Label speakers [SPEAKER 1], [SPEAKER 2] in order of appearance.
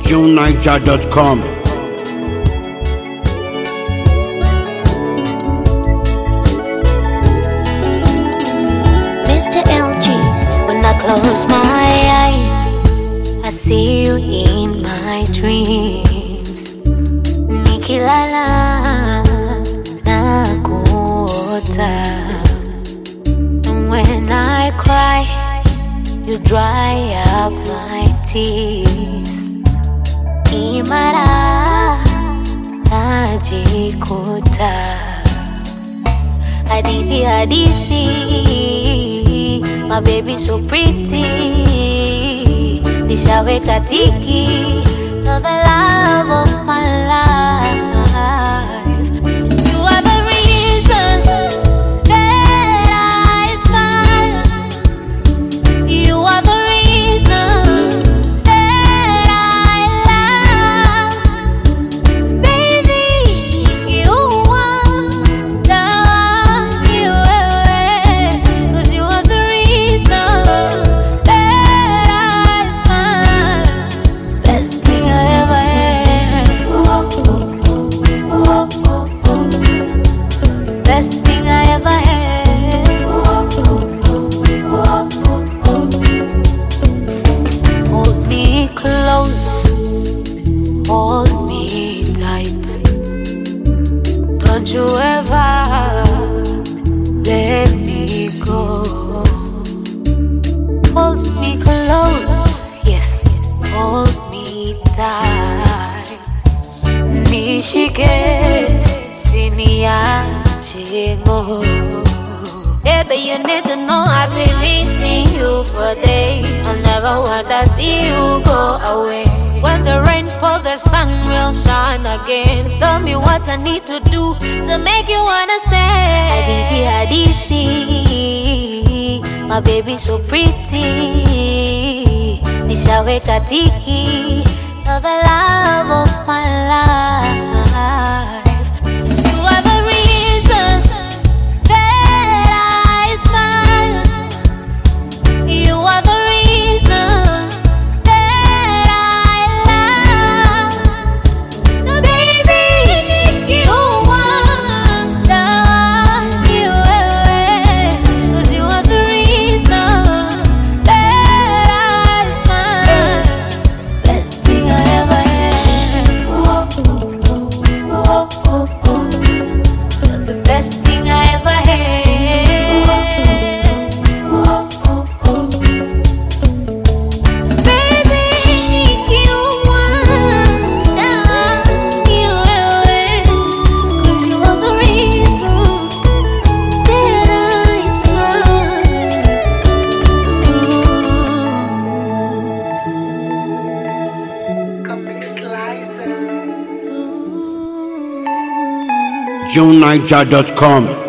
[SPEAKER 1] JuneNiger.com.
[SPEAKER 2] Mr. LG.
[SPEAKER 3] When I close my eyes, I see you in my dreams. Nikilala nakuota, and when I cry, you dry up my tears. Imara najikuta, hadithi hadithi, my baby so pretty. Nishaweka tiki, you're the love of my life. You are the reason that I smile. You are the reason that I love. Baby, you are the you, 'cause you are the reason that I smile. Best thing I ever had. Best thing I ever had. Hold me close, hold me tight. Don't you ever let me go. Hold me close, yes, hold me tight. Nishike, siniache ngo. Baby, you need to know I've been missing you for days. I never want to see you go away. When the rain falls, the sun will shine again. Tell me what I need to do to make you understand. Hadithi, hadithi, my baby so pretty. Nishaweka tiki, you're the love of my life. You are the reason that I smile. You are the reason that I love. No, baby, you are the you, 'cause you are the reason that I smile. Best thing I ever had. You're the best thing I ever had. Baby, you are the you, 'cause you are the reason that I smile.
[SPEAKER 1] JuneNiger.com.